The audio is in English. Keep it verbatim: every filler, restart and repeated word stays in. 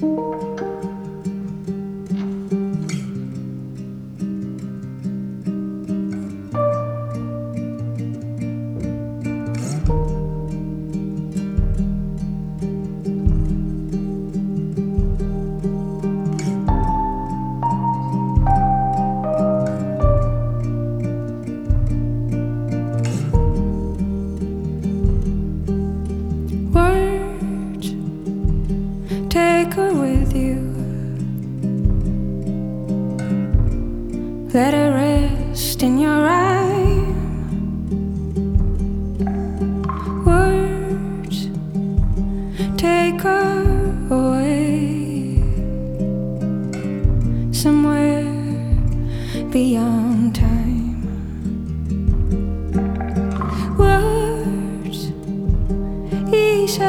Take her with you. Let her rest in your eye. Words take her away somewhere beyond.